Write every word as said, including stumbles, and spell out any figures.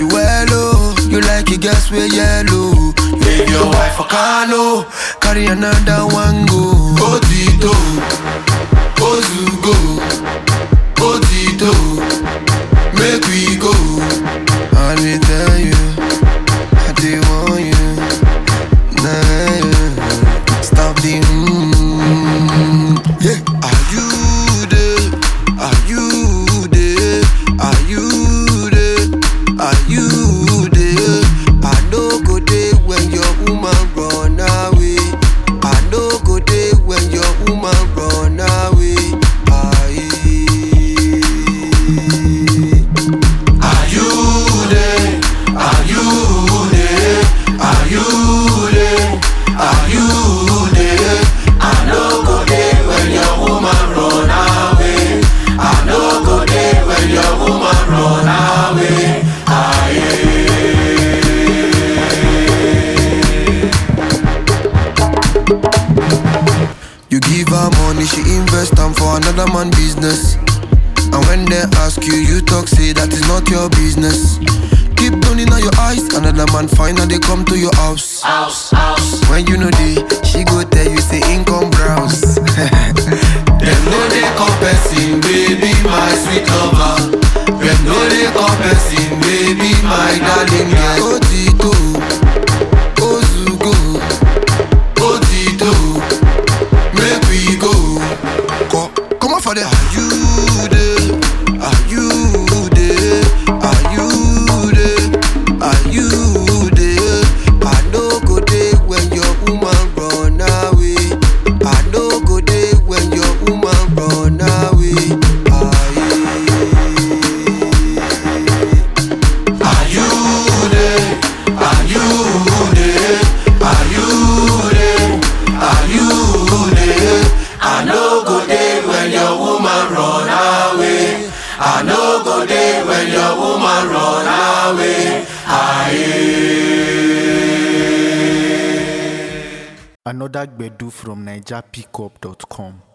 she well, oh. You like it, guess we're yellow. Leave your wife for Carlo, carry another one go. Otito, Ozugo, Otito, make we go. I didn't tell you, I didn't want you. Nah, stop the mm, yeah. Are you there? Are you there? Are you there? Are you there? I know go there when your woman run away. I know go there when your woman run away. Aye. Are you there? Are you there? Are you there? Are you there? I know go there when your woman run away. I know go there when your woman run away. Aye. You give her money, she invest them for another man business. And when they ask you, you talk, say that is not your business. Keep turning on your eyes, another man find and they come to your house. House, house. When you know they, she go tell you say income browse. Them know they confessing, baby, my sweet lover. Them know they confessing, baby, my darling girl. Otito, Ozugo, Otito, make we go. Come, come on for the. Are you there? Are you there? Are you there? Are you there? I know go there when your woman run away. I know go there when your woman run away. Aye. Are you there? Are you there? Are you there? Are you there? I know go there when your woman run away. I know go there when your woman run away. Aye. Another Gbedu from Niger Pickup dot com.